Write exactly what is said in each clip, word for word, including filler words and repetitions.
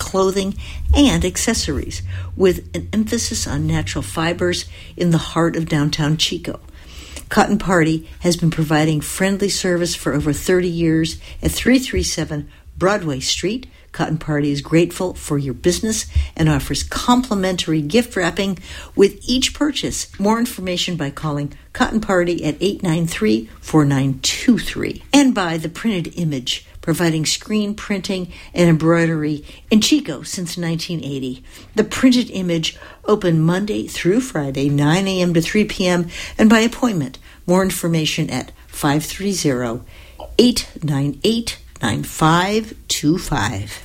clothing and accessories, with an emphasis on natural fibers in the heart of downtown Chico. Cotton Party has been providing friendly service for over thirty years at three thirty-seven Broadway Street. Cotton Party is grateful for your business and offers complimentary gift wrapping with each purchase. More information by calling Cotton Party at eight nine three, four nine two three. And by The Printed Image, providing screen printing and embroidery in Chico since nineteen eighty. The Printed Image, open Monday through Friday, nine a.m. to three p.m., and by appointment. More information at five three zero, eight nine eight, nine five two five.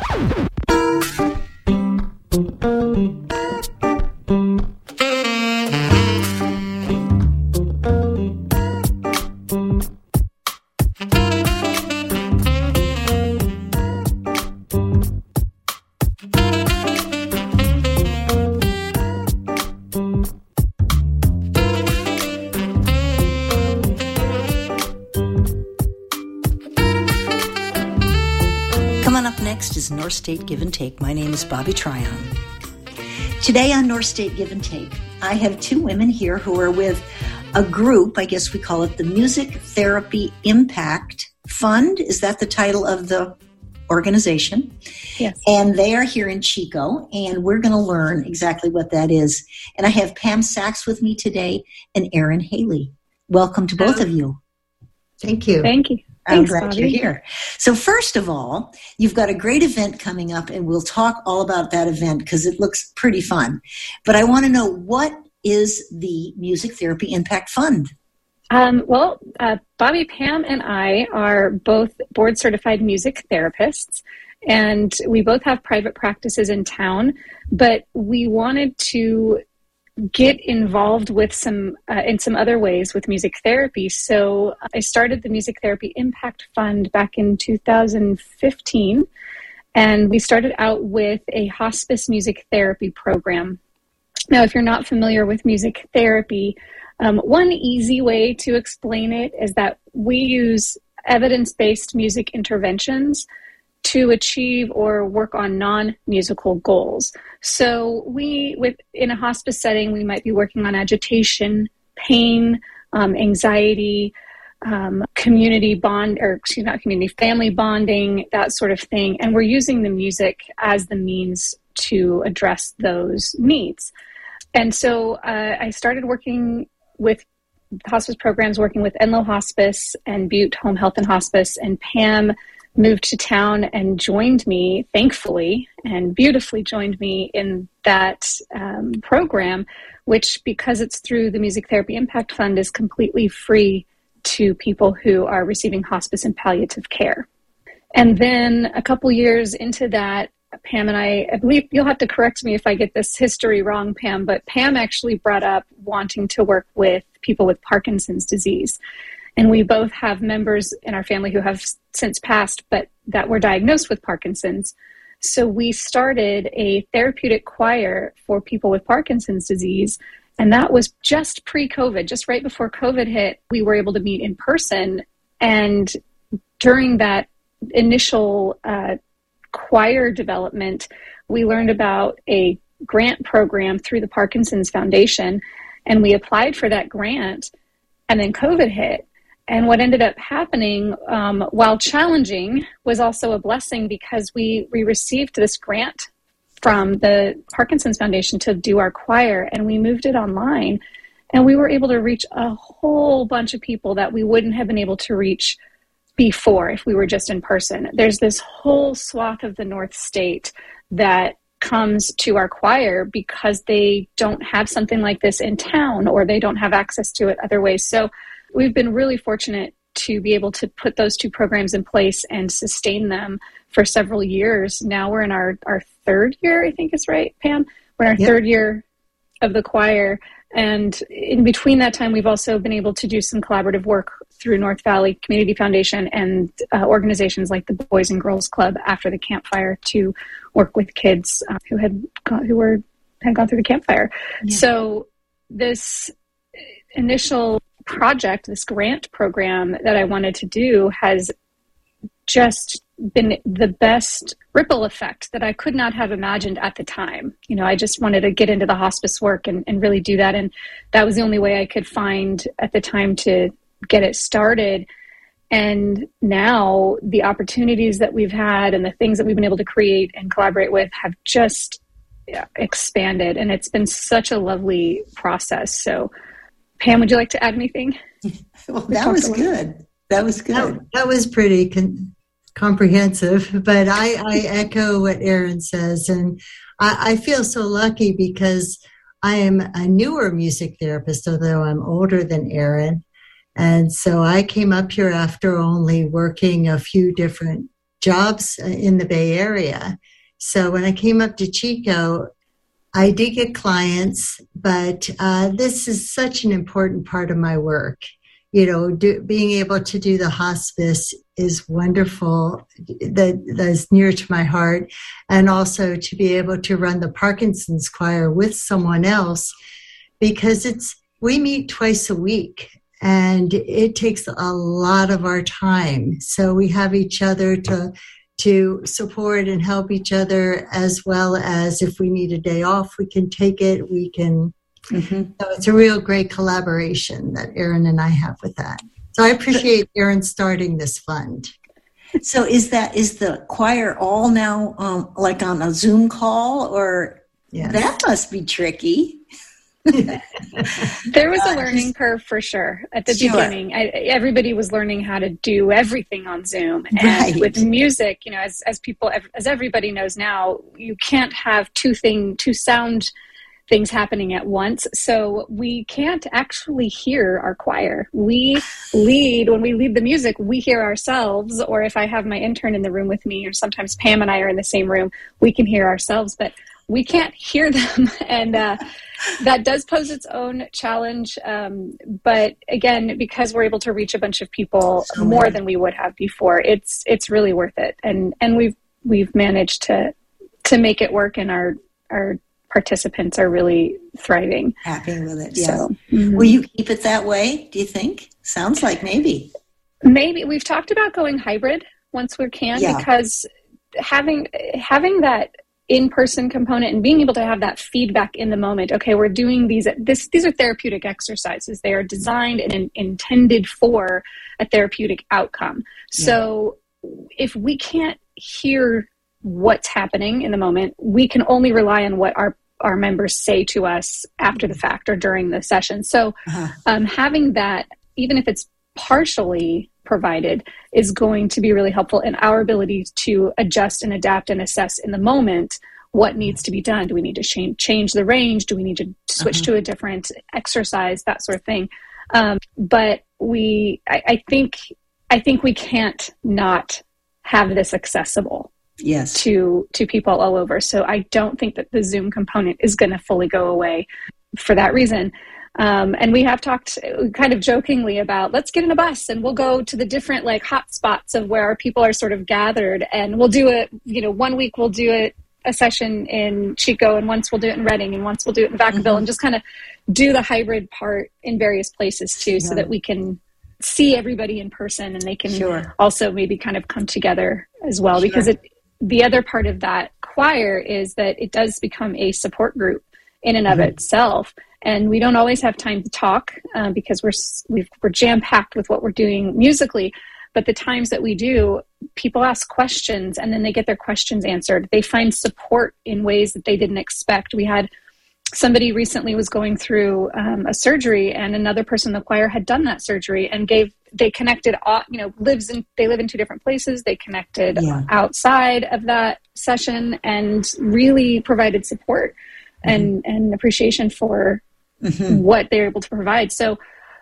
Is North State Give and Take. My name is Bobby Tryon. Today on North State Give and Take, I have two women here who are with a group, I guess we call it the Music Therapy Impact Fund. Is that the title of the organization? Yes. And they are here in Chico, and we're going to learn exactly what that is. And I have Pam Sachs with me today and Erin Haley. Welcome to both of you. Thank you. Thank you. I'm Thanks, glad Bobby. you're here. So first of all, you've got a great event coming up, and we'll talk all about that event because it looks pretty fun. But I want to know, what is the Music Therapy Impact Fund? Um, well, uh, Bobby, Pam, and I are both board-certified music therapists, and we both have private practices in town, but we wanted to get involved with some uh, in some other ways with music therapy. So I started the Music Therapy Impact Fund back in two thousand fifteen, and we started out with a hospice music therapy program. Now, if you're not familiar with music therapy, um, one easy way to explain it is that we use evidence-based music interventions to achieve or work on non-musical goals. So we, with in a hospice setting, we might be working on agitation, pain, um, anxiety, um, community bond, or excuse me, not community, family bonding, that sort of thing. And we're using the music as the means to address those needs. And so uh, I started working with hospice programs, working with Enloe Hospice and Butte Home Health and Hospice, and Pam moved to town and joined me, thankfully, and beautifully joined me in that um, program, which, because it's through the Music Therapy Impact Fund, is completely free to people who are receiving hospice and palliative care. And then a couple years into that, Pam and I, I believe you'll have to correct me if I get this history wrong, Pam, but Pam actually brought up wanting to work with people with Parkinson's disease. And we both have members in our family who have since passed, but that were diagnosed with Parkinson's. So we started a therapeutic choir for people with Parkinson's disease. And that was just pre-COVID, just right before COVID hit. We were able to meet in person. And during that initial uh, choir development, we learned about a grant program through the Parkinson's Foundation. And we applied for that grant. And then COVID hit. And what ended up happening, um, while challenging, was also a blessing, because we, we received this grant from the Parkinson's Foundation to do our choir, and we moved it online. And we were able to reach a whole bunch of people that we wouldn't have been able to reach before if we were just in person. There's this whole swath of the North State that comes to our choir because they don't have something like this in town, or they don't have access to it other ways. So we've been really fortunate to be able to put those two programs in place and sustain them for several years. Now we're in our, our third year, I think is right, Pam? We're in our yep. third year of the choir. And in between that time, we've also been able to do some collaborative work through North Valley Community Foundation and uh, organizations like the Boys and Girls Club after the campfire to work with kids uh, who had gone, who were had gone through the campfire. Yeah. So this initial project, this grant program that I wanted to do, has just been the best ripple effect that I could not have imagined at the time. You know, I just wanted to get into the hospice work and, and really do that. And that was the only way I could find at the time to get it started. And now the opportunities that we've had and the things that we've been able to create and collaborate with have just expanded. And it's been such a lovely process. So Pam, would you like to add anything? Well, that was good. That was good. That, that was pretty con- comprehensive, but I, I echo what Erin says. And I, I feel so lucky because I am a newer music therapist, although I'm older than Erin. And so I came up here after only working a few different jobs in the Bay Area. So when I came up to Chico, I did get clients, but uh, this is such an important part of my work. You know, do, being able to do the hospice is wonderful. That, that's near to my heart. And also to be able to run the Parkinson's choir with someone else, because it's we meet twice a week. And it takes a lot of our time. So we have each other to to support and help each other, as well as if we need a day off, we can take it. We can. Mm-hmm. So it's a real great collaboration that Erin and I have with that. So I appreciate Erin starting this fund. So is that is the choir all now um, like on a Zoom call, or yes. That must be tricky? There was a learning curve for sure at the sure. beginning. I, everybody was learning how to do everything on Zoom, and right. with music, you know, as as people as everybody knows now, you can't have two thing two sound things happening at once. So we can't actually hear our choir. We lead when we lead the music. We hear ourselves, or if I have my intern in the room with me, or sometimes Pam and I are in the same room, we can hear ourselves, but we can't hear them. And uh, that does pose its own challenge. Um, but again, because we're able to reach a bunch of people so more many. than we would have before, it's it's really worth it. And and we've we've managed to to make it work, and our our participants are really thriving. Happy with it. Yeah. So, mm-hmm. Will you keep it that way, do you think? Sounds like maybe. Maybe. We've talked about going hybrid once we can, yeah. because having having that in-person component and being able to have that feedback in the moment. Okay, we're doing these, this, these are therapeutic exercises. They are designed and in, intended for a therapeutic outcome. Yeah. So if we can't hear what's happening in the moment, we can only rely on what our, our members say to us after the fact or during the session. So uh-huh. um, having that, even if it's partially provided, is going to be really helpful in our ability to adjust and adapt and assess in the moment what needs to be done. Do we need to change, change the range? Do we need to switch uh-huh. to a different exercise? That sort of thing. Um, but we, I, I think, I think we can't not have this accessible yes. to, to people all over. So I don't think that the Zoom component is going to fully go away for that reason. Um, and we have talked kind of jokingly about, let's get in a bus and we'll go to the different like hot spots of where our people are sort of gathered, and we'll do it, you know, one week we'll do it, a session in Chico, and once we'll do it in Redding, and once we'll do it in Vacaville, mm-hmm. and just kind of do the hybrid part in various places too, yeah. so that we can see everybody in person, and they can sure. also maybe kind of come together as well. Sure. Because it, the other part of that choir is that it does become a support group in and mm-hmm. of itself. And we don't always have time to talk uh, because we're we've, we're jam-packed with what we're doing musically. But the times that we do, people ask questions, and then they get their questions answered. They find support in ways that they didn't expect. We had somebody recently was going through um, a surgery, and another person in the choir had done that surgery and gave. They connected. You know, lives in they live in two different places. They connected yeah. outside of that session and really provided support mm-hmm. and and appreciation for. Mm-hmm. what they're able to provide. So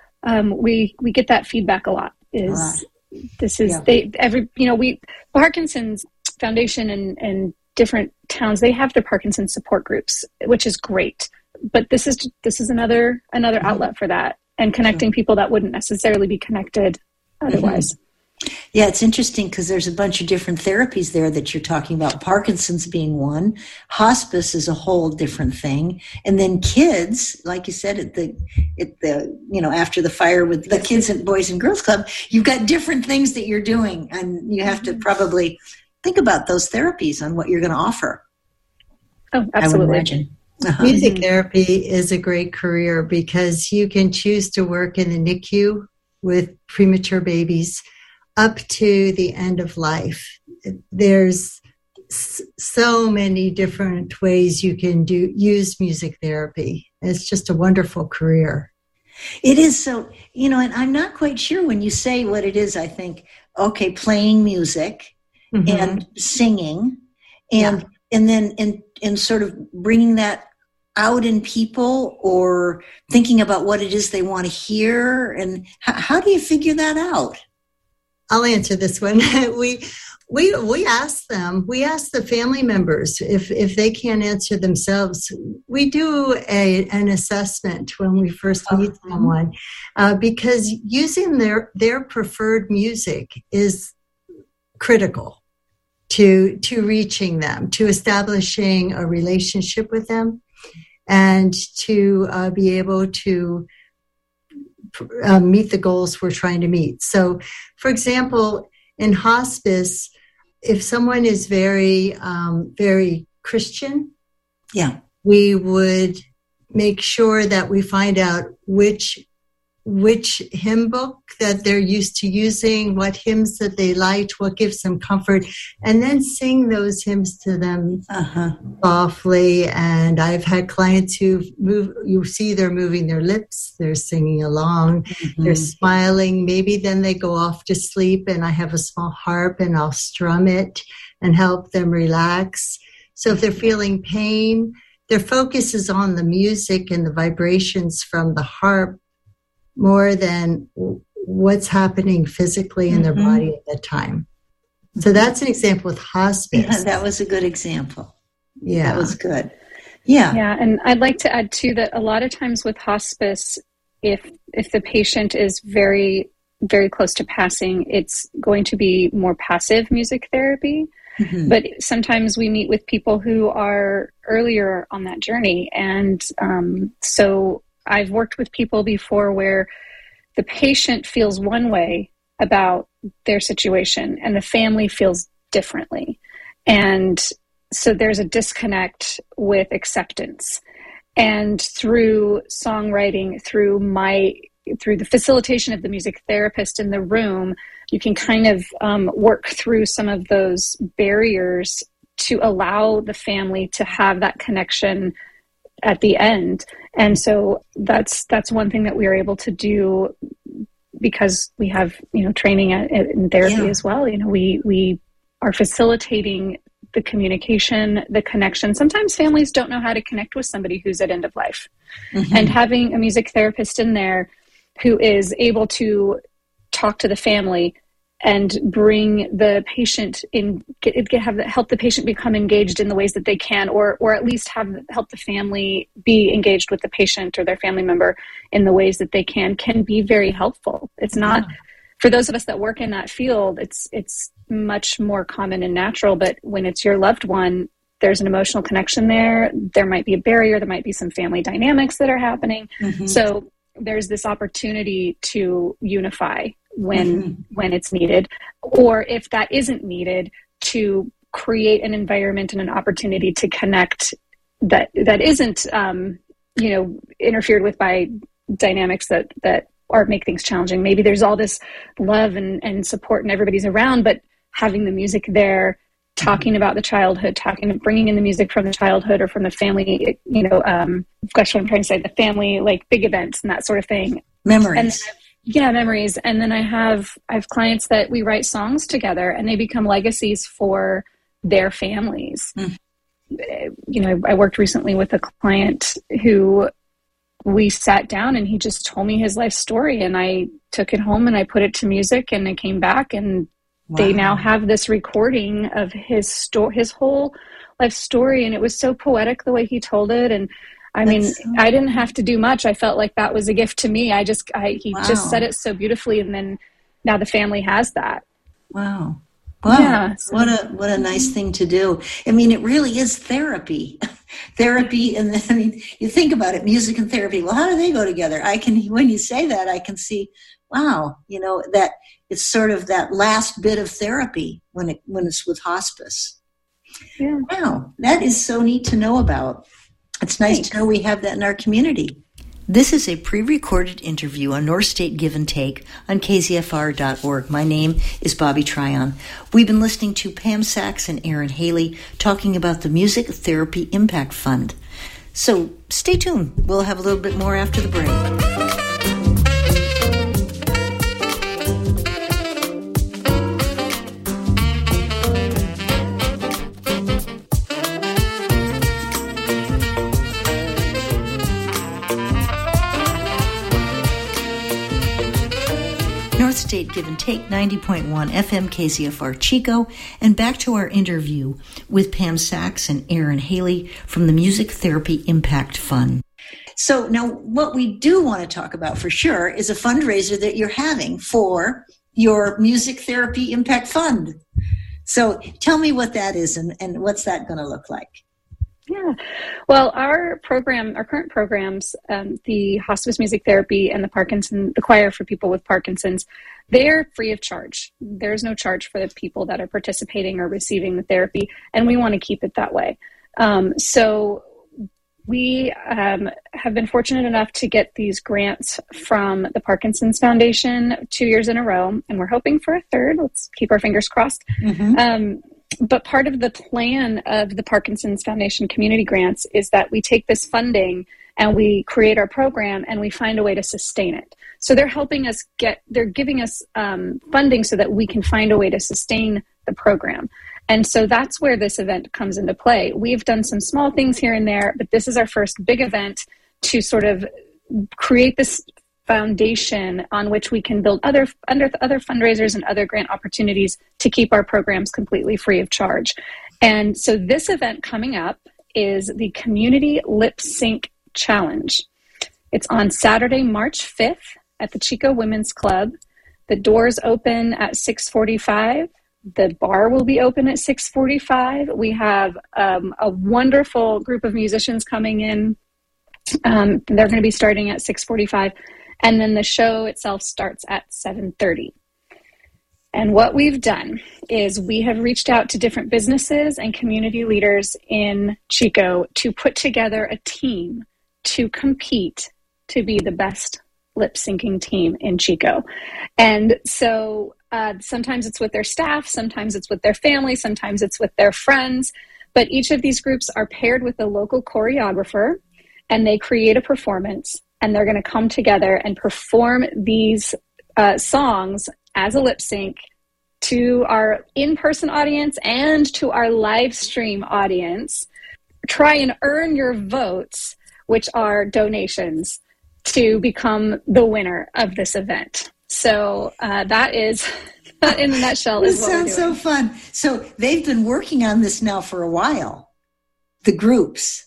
um, we we get that feedback a lot. Is uh, this is yeah. they every you know we Parkinson's Foundation and and different towns, they have their Parkinson's support groups, which is great. But this is this is another another mm-hmm. outlet for that, and connecting sure. people that wouldn't necessarily be connected otherwise. Yeah, it's interesting because there's a bunch of different therapies there that you're talking about. Parkinson's being one. Hospice is a whole different thing. And then kids, like you said, at the, at the, you know, after the fire with the kids at Boys and Girls Club, you've got different things that you're doing. And you have to probably think about those therapies and what you're going to offer. Oh, absolutely. I would imagine. Uh-huh. Music therapy is a great career because you can choose to work in the N I C U with premature babies up to the end of life. There's so many different ways you can do use music therapy. It's just a wonderful career. It is. So, you know, and I'm not quite sure when you say what it is. I think, okay, playing music mm-hmm. and singing and yeah. and then in, in sort of bringing that out in people or thinking about what it is they want to hear. And how, how do you figure that out? I'll answer this one. we we we ask them. We ask the family members if if they can't answer themselves. We do a an assessment when we first meet uh-huh. someone uh, because using their their preferred music is critical to to reaching them, to establishing a relationship with them, and to uh, be able to Uh, meet the goals we're trying to meet. So, for example, in hospice, if someone is very, um, very Christian, yeah, we would make sure that we find out which which hymn book that they're used to using, what hymns that they liked, what gives them comfort, and then sing those hymns to them uh-huh. softly. And I've had clients who move, you see they're moving their lips, they're singing along, mm-hmm. they're smiling. Maybe then they go off to sleep and I have a small harp and I'll strum it and help them relax. So if they're feeling pain, their focus is on the music and the vibrations from the harp more than what's happening physically in mm-hmm. their body at that time. So that's an example with hospice. Yeah, that was a good example. Yeah. That was good. Yeah. Yeah, and I'd like to add too that a lot of times with hospice, if if the patient is very, very close to passing, it's going to be more passive music therapy. Mm-hmm. But sometimes we meet with people who are earlier on that journey. And um, so I've worked with people before where the patient feels one way about their situation and the family feels differently. And so there's a disconnect with acceptance. And through songwriting, through my, through the facilitation of the music therapist in the room, you can kind of um, work through some of those barriers to allow the family to have that connection at the end. And so that's that's one thing that we are able to do because we have, you know, training at, in therapy yeah. as well. You know, we we are facilitating the communication, the connection. Sometimes families don't know how to connect with somebody who's at end of life. Mm-hmm. And having a music therapist in there who is able to talk to the family and bring the patient in, get, get, have the, help the patient become engaged in the ways that they can, or or at least have help the family be engaged with the patient or their family member in the ways that they can, can be very helpful. It's not, yeah. for those of us that work in that field, it's it's much more common and natural, but when it's your loved one, there's an emotional connection there. There might be a barrier. There might be some family dynamics that are happening. Mm-hmm. So there's this opportunity to unify when mm-hmm. when it's needed, or if that isn't needed, to create an environment and an opportunity to connect that that isn't um, you know interfered with by dynamics that that are make things challenging. Maybe there's all this love and, and support and everybody's around, but having the music there, talking about the childhood, talking, bringing in the music from the childhood or from the family, you know, um, gosh, what I'm trying to say, the family, like big events and that sort of thing. Memories. And yeah, memories. And then I have, I have clients that we write songs together and they become legacies for their families. Mm. You know, I worked recently with a client who we sat down and he just told me his life story, and I took it home and I put it to music, and it came back, and wow. they now have this recording of his story, his whole life story. And it was so poetic the way he told it. And I That's mean, so I didn't have to do much. I felt like that was a gift to me. I just, I, he wow. just said it so beautifully. And then now the family has that. Wow. Wow. Yeah, so. What a what a nice thing to do. I mean, it really is therapy. Therapy, and then, I mean, you think about it, music and therapy. Well, how do they go together? I can, when you say that, I can see, wow, you know, that it's sort of that last bit of therapy when it when it's with hospice. Yeah. Wow, that is so neat to know about. It's nice Thanks. to know we have that in our community. This is a pre-recorded interview on North State Give and Take on K Z F R dot org. My name is Bobby Tryon. We've been listening to Pam Sachs and Aaron Haley talking about the Music Therapy Impact Fund. So stay tuned. We'll have a little bit more after the break. North State Give and Take, ninety point one F M K Z F R Chico, and back to our interview with Pam Sachs and Aaron Haley from the Music Therapy Impact Fund. So now what we do want to talk about for sure is a fundraiser that you're having for your Music Therapy Impact Fund. So tell me what that is and, and what's that going to look like? Yeah. Well, our program, our current programs, um, the hospice music therapy and the Parkinson, the choir for people with Parkinson's, they're free of charge. There's no charge for the people that are participating or receiving the therapy, and we want to keep it that way. Um, so we um, have been fortunate enough to get these grants from the Parkinson's Foundation two years in a row, and we're hoping for a third. Let's keep our fingers crossed. Mm-hmm. Um, But part of the plan of the Parkinson's Foundation community grants is that we take this funding and we create our program and we find a way to sustain it. So they're helping us get, they're giving us um, funding so that we can find a way to sustain the program. And so that's where this event comes into play. We've done some small things here and there, but this is our first big event to sort of create this foundation on which we can build other under other fundraisers and other grant opportunities to keep our programs completely free of charge. And so this event coming up is the Community Lip Sync Challenge. It's on Saturday, March fifth at the Chico Women's Club. The doors open at six forty-five. The bar will be open at six forty-five. We have um, a wonderful group of musicians coming in. Um, they're going to be starting at six forty-five. And then the show itself starts at seven thirty. And what we've done is we have reached out to different businesses and community leaders in Chico to put together a team to compete to be the best lip syncing team in Chico. And so uh, sometimes it's with their staff, sometimes it's with their family, sometimes it's with their friends. But each of these groups are paired with a local choreographer, and they create a performance. And they're going to come together and perform these uh, songs as a lip sync to our in-person audience and to our live stream audience. Try and earn your votes, which are donations, to become the winner of this event. So uh, that is, in a nutshell, is what we're doing. This sounds so fun. So they've been working on this now for a while, the groups.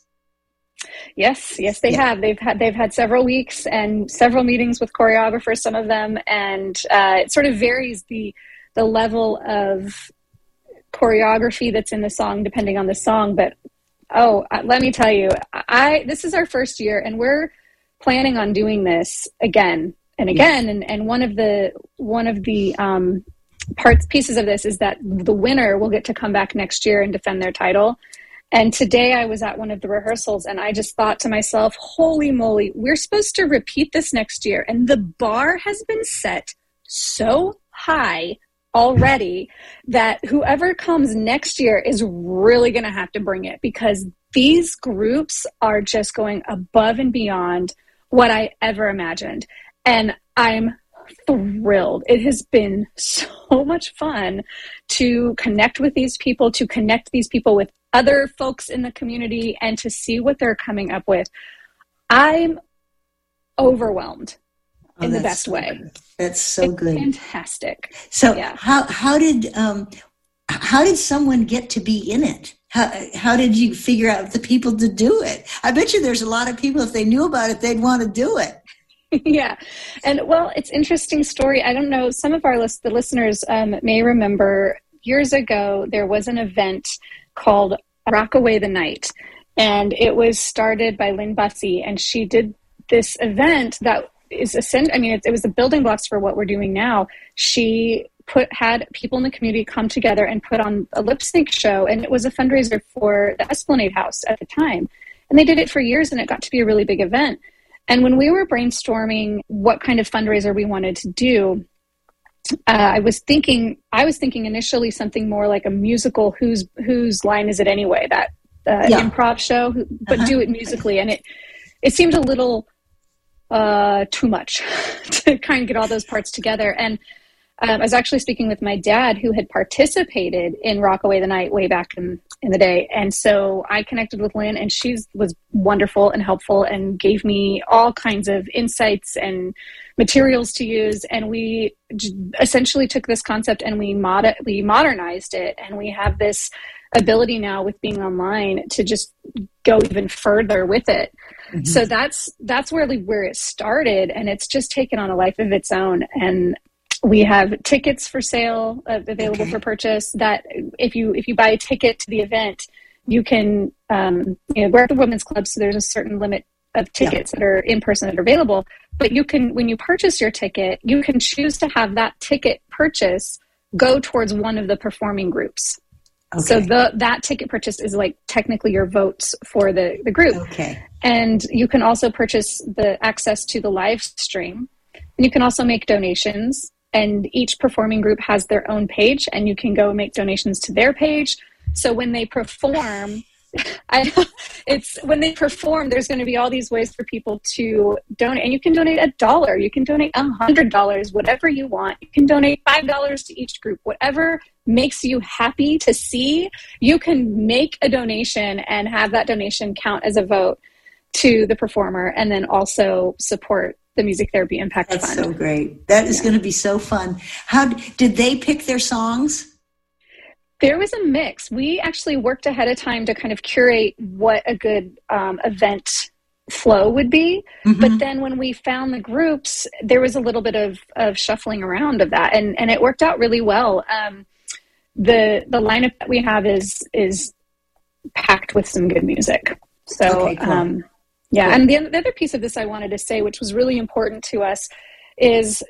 Yes, yes, they yeah. have. They've had they've had several weeks and several meetings with choreographers, some of them, and uh, it sort of varies the the level of choreography that's in the song depending on the song. But oh, let me tell you, I this is our first year, and we're planning on doing this again and again. Yes. And and one of the one of the um, parts pieces of this is that the winner will get to come back next year and defend their title. And today I was at one of the rehearsals and I just thought to myself, holy moly, we're supposed to repeat this next year. And the bar has been set so high already that whoever comes next year is really going to have to bring it, because these groups are just going above and beyond what I ever imagined. And I'm thrilled. It has been so much fun to connect with these people, to connect these people with other folks in the community, and to see what they're coming up with. I'm overwhelmed oh, in the best so way. Good. That's so it's good. Fantastic. So yeah. how how did um how did someone get to be in it? How how did you figure out the people to do it? I bet you there's a lot of people, if they knew about it, they'd want to do it. Yeah. And well, it's interesting story. I don't know. Some of our list, the listeners um, may remember years ago, there was an event called Rockaway the Night. And it was started by Lynn Bussey. And she did this event that is essential. I mean, it, it was the building blocks for what we're doing now. She put had people in the community come together and put on a lip sync show. And it was a fundraiser for the Esplanade House at the time. And they did it for years, and it got to be a really big event. And when we were brainstorming what kind of fundraiser we wanted to do, uh, I was thinking, I was thinking initially something more like a musical. Whose whose line is it anyway? That uh, yeah. improv show, but uh-huh. do it musically. And it it seemed a little uh, too much to kind of get all those parts together. And um, I was actually speaking with my dad, who had participated in Rockaway the Night way back in, in the day. And so I connected with Lynn, and she was wonderful and helpful and gave me all kinds of insights and materials to use. And we j- essentially took this concept and we, mod- we modernized it. And we have this ability now with being online to just go even further with it. Mm-hmm. So that's that's really where it started, and it's just taken on a life of its own. And we have tickets for sale uh, available okay. for purchase. That if you if you buy a ticket to the event, you can um, you know, we're at the Women's Club, so there's a certain limit of tickets yeah. that are in person that are available. But you can, when you purchase your ticket, you can choose to have that ticket purchase go towards one of the performing groups. Okay. So the that ticket purchase is like technically your votes for the, the group. Okay. And you can also purchase the access to the live stream. And you can also make donations. And each performing group has their own page, and you can go make donations to their page. So when they perform, I, it's when they perform, there's going to be all these ways for people to donate. And you can donate a dollar. You can donate a hundred dollars, whatever you want. You can donate five dollars to each group, whatever makes you happy to see. You can make a donation and have that donation count as a vote to the performer, and then also support the Music Therapy Impact That's Fund. That's so great. That is yeah. going to be so fun. How did they pick their songs? There was a mix. We actually worked ahead of time to kind of curate what a good um, event flow would be. Mm-hmm. But then when we found the groups, there was a little bit of, of shuffling around of that, and, and it worked out really well. Um, the the lineup that we have is is packed with some good music. So. Okay, cool. um, Yeah, cool. And the, the other piece of this I wanted to say, which was really important to us, is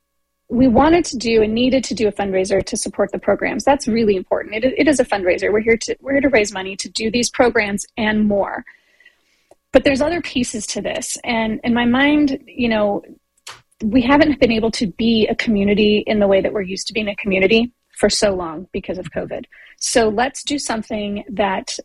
we wanted to do and needed to do a fundraiser to support the programs. That's really important. It, it is a fundraiser. We're here to we're here to raise money to do these programs and more. But there's other pieces to this, and in my mind, you know, we haven't been able to be a community in the way that we're used to being a community for so long because of COVID. So let's do something that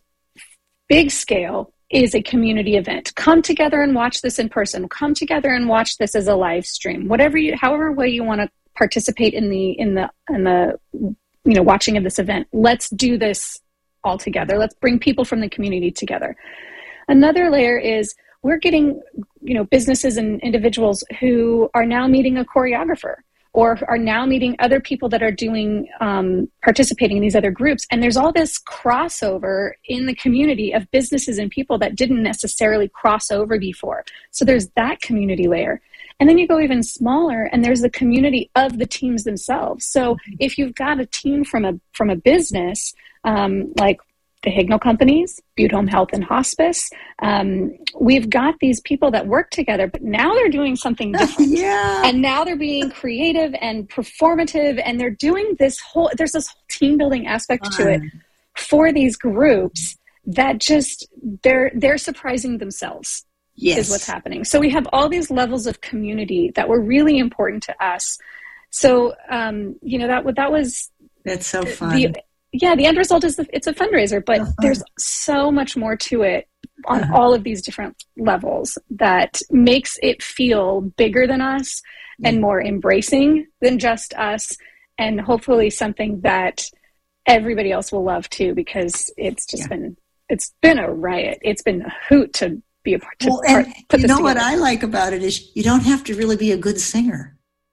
big scale is a community event. Come together and watch this in person. Come together and watch this as a live stream. Whatever you, however way you want to participate in the in the in the you know watching of this event. Let's do this all together. Let's bring people from the community together. Another layer is we're getting you know businesses and individuals who are now meeting a choreographer, or are now meeting other people that are doing, um, participating in these other groups. And there's all this crossover in the community of businesses and people that didn't necessarily cross over before. So there's that community layer. And then you go even smaller, and there's the community of the teams themselves. So if you've got a team from a from a business, um, like the Hignell Companies, Butte Home Health and Hospice. Um, we've got these people that work together, but now they're doing something different. Yeah. And now they're being creative and performative, and they're doing this whole, there's this whole team building aspect Fun. to it for these groups that just, they're, they're surprising themselves. Yes. Is what's happening. So we have all these levels of community that were really important to us. So, um, you know, that, that was, that's so fun. The, Yeah, the end result is the, it's a fundraiser, but uh-huh. there's so much more to it on uh-huh. all of these different levels that makes it feel bigger than us yeah. and more embracing than just us, and hopefully something that everybody else will love too, because it's just yeah. been it's been a riot. It's been a hoot to be a part. To well, and part, put you this know together. What I like about it is you don't have to really be a good singer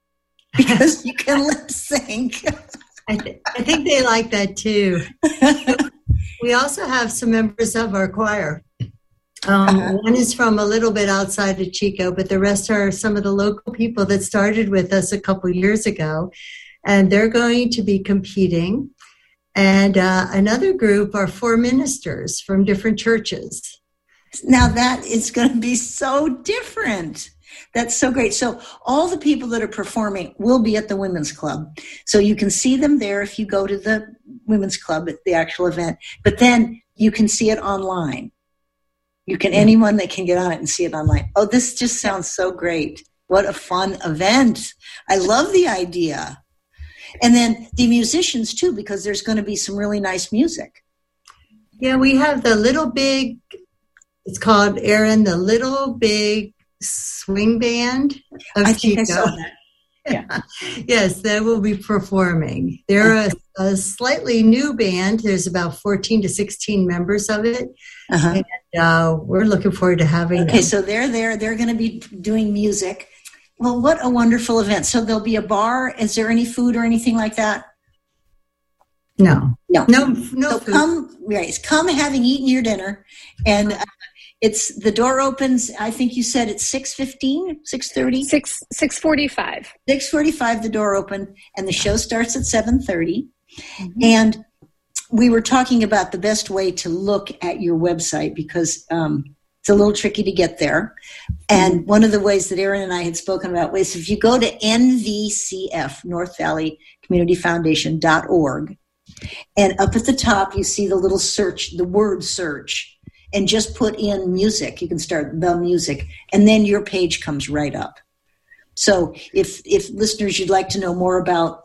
because you can lip sync. I, th- I think they like that too. We also have some members of our choir. Um, Uh-huh. One is from a little bit outside of Chico, but the rest are some of the local people that started with us a couple years ago, and they're going to be competing. And uh, another group are four ministers from different churches. Now that is going to be so different. That's so great. So all the people that are performing will be at the Women's Club. So you can see them there if you go to the Women's Club at the actual event. But then you can see it online. You can, anyone that can get on it and see it online. Oh, this just sounds so great. What a fun event. I love the idea. And then the musicians too, because there's going to be some really nice music. Yeah, we have the Little Big, it's called, Aaron, the Little Big Swing Band of I Chico. think I saw that. Yeah. Yes, they will be performing. They're a, a slightly new band. There's about fourteen to sixteen members of it. Uh-huh. And uh, we're looking forward to having Okay, them. so they're there. They're going to be doing music. Well, what a wonderful event. So there'll be a bar. Is there any food or anything like that? No. No. No, no So food. come, right, come having eaten your dinner. And uh, it's, the door opens, I think you said it's six fifteen, six thirty? Six six forty five. six forty-five, the door open, and the show starts at seven thirty. Mm-hmm. And we were talking about the best way to look at your website because um, it's a little tricky to get there. And one of the ways that Erin and I had spoken about was if you go to N V C F, North Valley Community Foundation dot org, and up at the top you see the little search, the word search, and just put in music. You can start the music, and then your page comes right up. So if if listeners, you'd like to know more about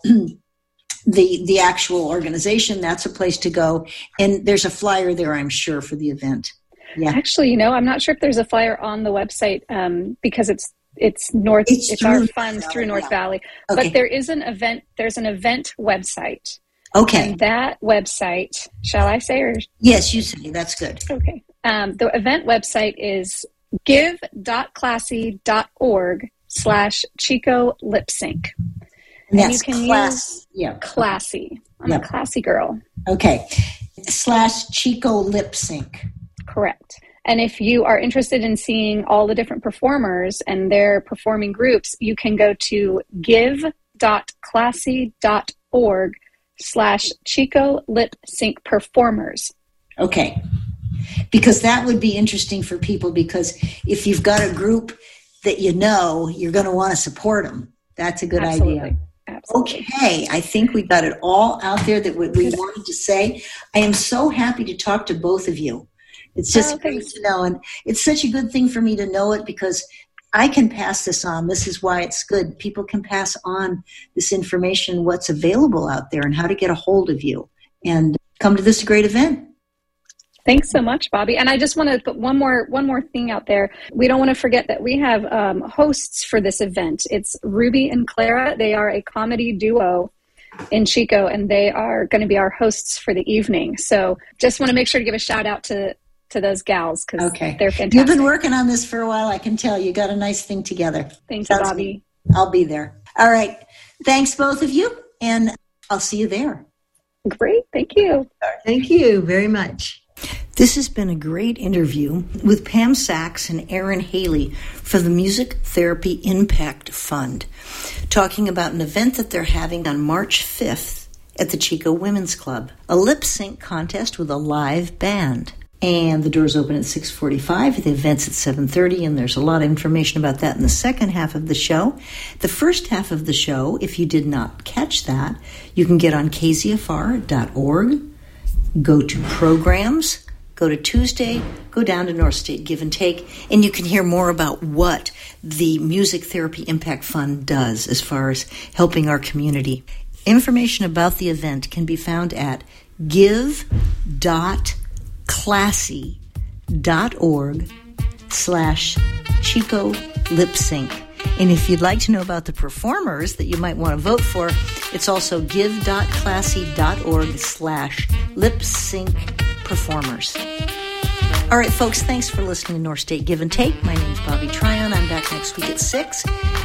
the the actual organization, that's a place to go. And there's a flyer there, I'm sure, for the event. Yeah. Actually, you know, I'm not sure if there's a flyer on the website um, because it's it's North. It's It's, through our North funds Valley, through North yeah. Valley. Okay. But there is an event. There's an event website. Okay. And that website, shall I say, or Yes, you say. That's good. okay. Um, the event website is give dot classy dot org slash Chico lip sync. And And that's you can class. use Yeah. classy. I'm Yeah. a classy girl. Okay. Slash Chico lip sync. Correct. And if you are interested in seeing all the different performers and their performing groups, you can go to give dot classy dot org slash Chico lip sync performers. Okay. Because that would be interesting for people, because if you've got a group that you know, you're going to want to support them. That's a good Absolutely. idea. Absolutely. Okay, I think we got it all out there that what we wanted to say. I am so happy to talk to both of you. It's just Oh, great thanks. to know, and it's such a good thing for me to know it because I can pass this on. This is why it's good. People can pass on this information, what's available out there, and how to get a hold of you and come to this great event. Thanks so much, Bobby. And I just want to put one more one more thing out there. We don't want to forget that we have um, hosts for this event. It's Ruby and Clara. They are a comedy duo in Chico, and they are going to be our hosts for the evening. So just want to make sure to give a shout out to to those gals because Okay. they're fantastic. You've been working on this for a while. I can tell you got a nice thing together. Thank you, Sounds Bobby. good. I'll be there. All right. Thanks, both of you, and I'll see you there. Great. Thank you. Thank you very much. This has been a great interview with Pam Sachs and Erin Haley for the Music Therapy Impact Fund, talking about an event that they're having on March fifth at the Chico Women's Club, a lip sync contest with a live band. And the doors open at six forty-five. The event's at seven thirty, and there's a lot of information about that in the second half of the show. The first half of the show, if you did not catch that, you can get on K Z F R dot org, go to programs, go to Tuesday, go down to North State Give and Take, and you can hear more about what the Music Therapy Impact Fund does as far as helping our community. Information about the event can be found at give dot classy dot org slash Chico lip sync. And if you'd like to know about the performers that you might want to vote for, it's also give dot classy dot org slash lip sync performers. All right, folks, thanks for listening to North State Give and Take. My name's Bobby Tryon. I'm back next week at six.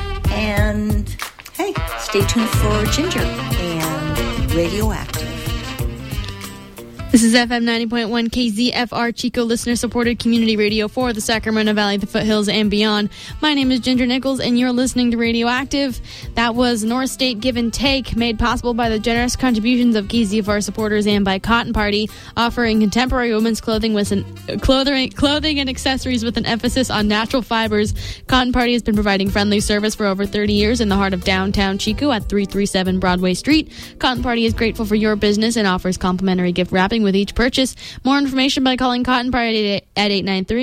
And hey, stay tuned for Ginger and Radioactive. This is F M ninety point one K Z F R, Chico listener-supported community radio for the Sacramento Valley, the foothills, and beyond. My name is Ginger Nichols, and you're listening to Radioactive. That was North State Give and Take, made possible by the generous contributions of K Z F R supporters and by Cotton Party, offering contemporary women's clothing with an, clothing, clothing and accessories with an emphasis on natural fibers. Cotton Party has been providing friendly service for over thirty years in the heart of downtown Chico at three thirty-seven Broadway Street. Cotton Party is grateful for your business and offers complimentary gift wrapping with each purchase. More information by calling Cotton Party at eight nine three